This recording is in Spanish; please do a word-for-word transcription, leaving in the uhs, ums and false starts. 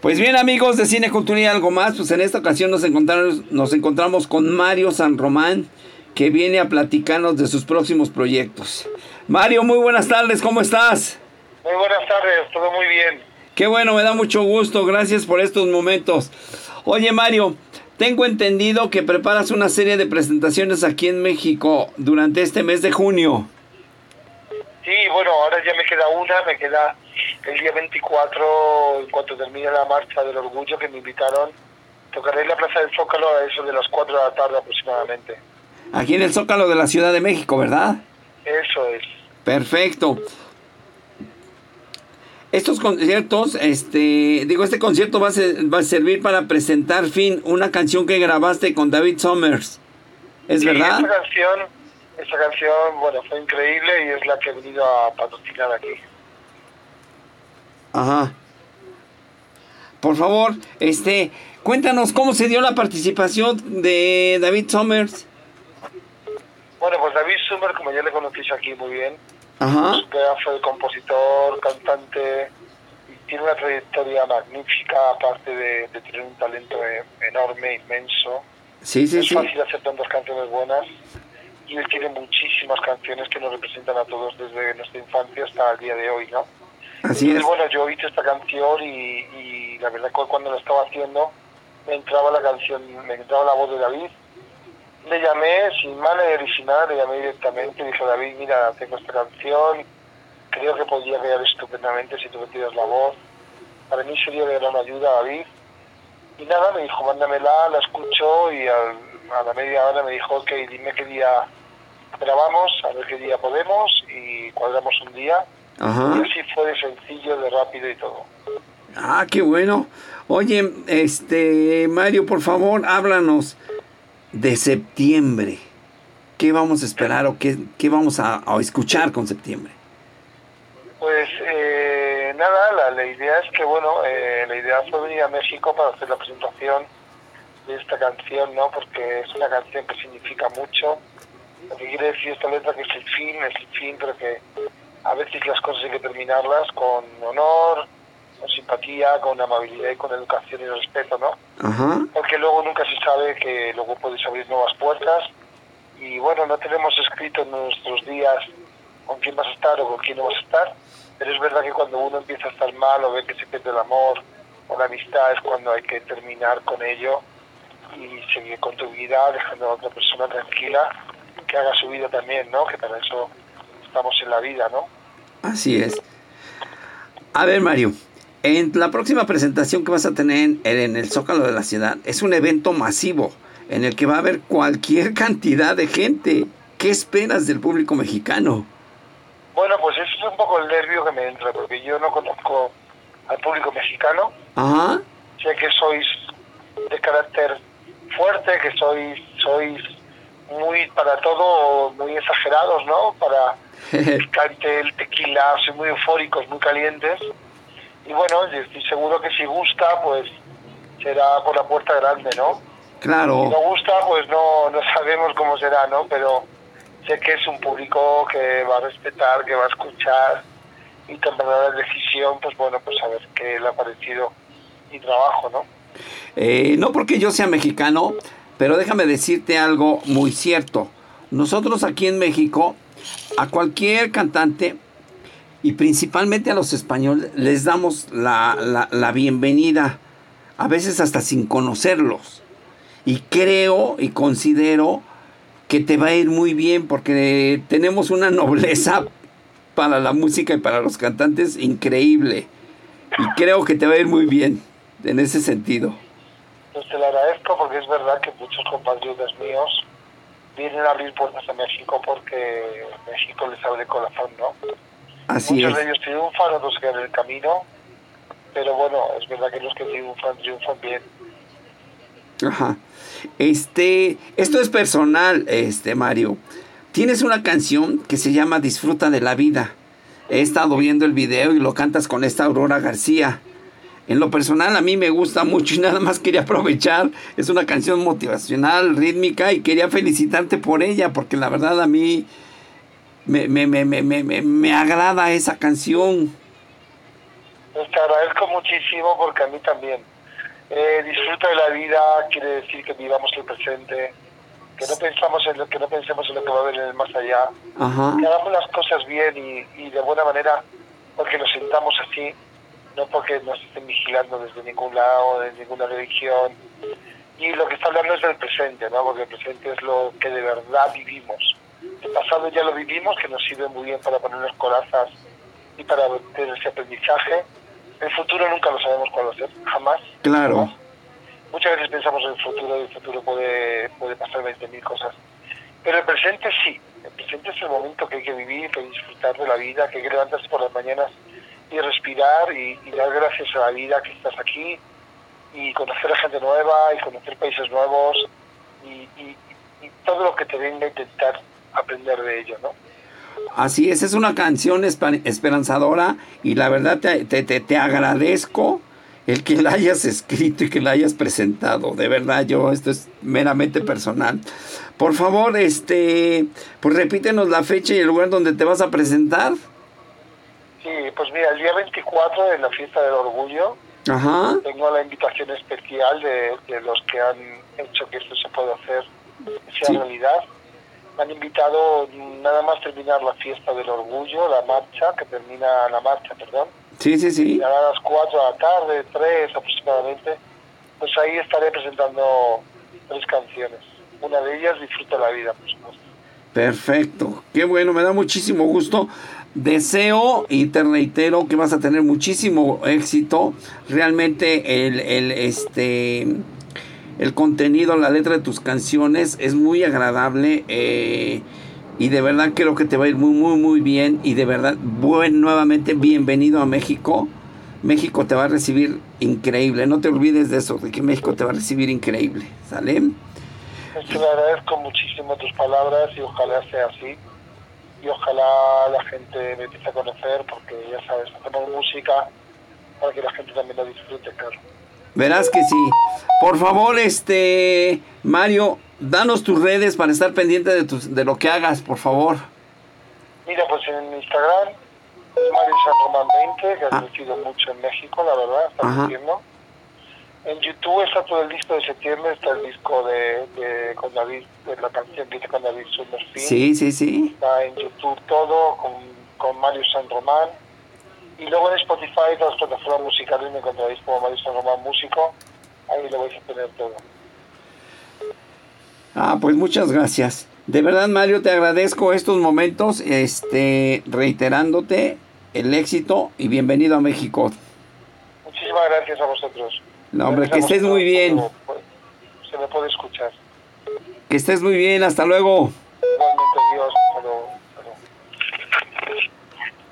Pues bien, amigos de Cine, Cultura y Algo Más, pues en esta ocasión nos encontramos, nos encontramos con Mario San Román, que viene a platicarnos de sus próximos proyectos. Mario, muy buenas tardes, ¿cómo estás? Muy buenas tardes, todo muy bien. Qué bueno, me da mucho gusto, gracias por estos momentos. Oye, Mario, tengo entendido que preparas una serie de presentaciones aquí en México durante este mes de junio. Sí, bueno, ahora ya me queda una, me queda el día veinticuatro, en cuanto termine la Marcha del Orgullo, que me invitaron. Tocaré en la Plaza del Zócalo a eso de las cuatro de la tarde aproximadamente. Aquí en el Zócalo de la Ciudad de México, ¿verdad? Eso es. Perfecto. Estos conciertos, este, digo, este concierto va a, ser, va a servir para presentar Fin, una canción que grabaste con David Summers. ¿Es sí, verdad? Esa canción, esa canción, bueno, fue increíble y es la que he venido a patrocinar aquí. Ajá. Por favor, este, cuéntanos cómo se dio la participación de David Summers. Bueno, pues David Summers, como ya le conocéis aquí muy bien, Ajá. pues, fue compositor, cantante, y tiene una trayectoria magnífica, aparte de, de tener un talento enorme, inmenso. Sí, sí, es sí. Es fácil hacer tantas canciones buenas, y él tiene muchísimas canciones que nos representan a todos desde nuestra infancia hasta el día de hoy, ¿no? Así Entonces, es. bueno, yo hice esta canción y, y la verdad que cuando la estaba haciendo me entraba la canción, me entraba la voz de David. Le llamé sin manager y sin nada, le llamé directamente y dije: David, mira, tengo esta canción, creo que podría quedar estupendamente si tú me tiras la voz. Para mí sería de gran ayuda, David. Y nada, me dijo: mándamela, la escucho, y al, a la media hora me dijo: ok, dime qué día grabamos, a ver qué día podemos, y cuadramos un día. Ajá. Y así fue de sencillo, de rápido y todo. Ah, qué bueno. Oye, este, Mario, por favor, háblanos de septiembre. ¿Qué vamos a esperar o qué, qué vamos a, a escuchar con septiembre? Pues eh, nada, la, la idea es que, bueno, eh, la idea fue venir a México para hacer la presentación de esta canción, ¿no? Porque es una canción que significa mucho. Lo que quiere decir esta letra, que es el fin, es el fin, pero que a veces las cosas hay que terminarlas con honor, con simpatía, con amabilidad y con educación y respeto, ¿no? Ajá. Porque luego nunca se sabe que luego puedes abrir nuevas puertas. Y bueno, no tenemos escrito en nuestros días con quién vas a estar o con quién no vas a estar, pero es verdad que cuando uno empieza a estar mal o ve que se pierde el amor o la amistad, es cuando hay que terminar con ello y seguir con tu vida, dejando a otra persona tranquila, que haga su vida también, ¿no? Que para eso estamos en la vida, ¿no? Así es. A ver, Mario, en la próxima presentación que vas a tener en, en el Zócalo de la Ciudad, es un evento masivo en el que va a haber cualquier cantidad de gente. ¿Qué esperas del público mexicano? Bueno, pues eso es un poco el nervio que me entra, porque yo no conozco al público mexicano. Ajá. Sé que sois de carácter fuerte, que sois sois muy para todo, muy exagerados, ¿no? Para el cante, el tequila, sois muy eufóricos, muy calientes. Y bueno, yo estoy seguro que si gusta, pues será por la puerta grande, ¿no? Claro. Si no gusta, pues no, no sabemos cómo será, ¿no? Pero sé que es un público que va a respetar, que va a escuchar y tomará la decisión, pues bueno, pues a ver qué le ha parecido mi trabajo, ¿no? Eh, no porque yo sea mexicano, pero déjame decirte algo muy cierto. Nosotros aquí en México, a cualquier cantante, y principalmente a los españoles, les damos la, la, la bienvenida, a veces hasta sin conocerlos. Y creo y considero que te va a ir muy bien, porque tenemos una nobleza para la música y para los cantantes increíble. Y creo que te va a ir muy bien en ese sentido. Pues te lo agradezco, porque es verdad que muchos compatriotas míos vienen a abrir puertas a México porque México les abre el corazón, ¿no? Así Muchos es. de ellos triunfan, otros quedan en el camino, pero bueno, es verdad que los que triunfan, triunfan bien. Ajá. Este, esto es personal, este, Mario. Tienes una canción que se llama Disfruta de la Vida. He estado viendo el video y lo cantas con esta Aurora García. En lo personal a mí me gusta mucho y nada más quería aprovechar. Es una canción motivacional, rítmica, y quería felicitarte por ella, porque la verdad a mí me, me, me, me, me, me agrada esa canción. Pues te agradezco muchísimo porque a mí también. Eh, disfruta de la vida quiere decir que vivamos el presente, que no pensamos en lo que no pensemos en lo que va a haber en el más allá, Ajá. que hagamos las cosas bien y, y de buena manera porque nos sintamos así, no porque nos estén vigilando desde ningún lado, de ninguna religión. Y lo que está hablando es del presente, ¿no? Porque el presente es lo que de verdad vivimos. El pasado ya lo vivimos, que nos sirve muy bien para ponernos corazas y para tener ese aprendizaje. El futuro nunca lo sabemos cuál va a ser, jamás. Claro. Jamás. Muchas veces pensamos en el futuro y el futuro puede, puede pasar veinte mil cosas. Pero el presente sí. El presente es el momento que hay que vivir, que hay que disfrutar de la vida, que hay que levantarse por las mañanas y respirar y, y dar gracias a la vida que estás aquí y conocer a gente nueva y conocer países nuevos y, y, y todo lo que te venga a intentar aprender de ello, ¿no? Así es, es una canción esperanzadora y la verdad te, te, te, te agradezco el que la hayas escrito y que la hayas presentado. De verdad, yo, esto es meramente personal. Por favor, este, pues repítenos la fecha y el lugar donde te vas a presentar. Sí, pues mira, el día veinticuatro de la Fiesta del Orgullo. Ajá. Tengo la invitación especial de, de los que han hecho que esto se pueda hacer, sea sí. realidad. Me han invitado nada más terminar la Fiesta del Orgullo, la marcha, que termina la marcha, perdón. Sí, sí, sí. A las cuatro de la tarde, tres aproximadamente, pues ahí estaré presentando tres canciones. Una de ellas, Disfruta la vida, por supuesto. Perfecto, qué bueno, me da muchísimo gusto. Deseo y te reitero que vas a tener muchísimo éxito. Realmente el, el, este, el contenido, la letra de tus canciones es muy agradable eh, y de verdad creo que te va a ir muy, muy, muy bien. Y de verdad, buen, nuevamente, bienvenido a México. México te va a recibir increíble. No te olvides de eso, de que México te va a recibir increíble. ¿Sale? Pues te agradezco muchísimo tus palabras y ojalá sea así. Y ojalá la gente me empiece a conocer, porque ya sabes, hacemos música para que la gente también la disfrute, claro. Verás que sí. Por favor, este Mario, danos tus redes para estar pendiente de tus, de lo que hagas, por favor. Mira, pues en Instagram es Mario San Román veinte, que ha ah. crecido mucho en México, la verdad, está creciendo. En YouTube está todo el disco de septiembre, está el disco de, de con David, de la canción que hice con David Summerfield. Sí, sí, sí. Está en YouTube todo, con, con Mario San Román. Y luego en Spotify, las plataformas musicales, me encontraréis como Mario San Román Músico. Ahí lo vais a tener todo. Ah, pues muchas gracias. De verdad, Mario, te agradezco estos momentos, este, reiterándote el éxito y bienvenido a México. Muchísimas gracias a vosotros. No, hombre, que estés muy bien. Se me puede escuchar. Que estés muy bien, hasta luego.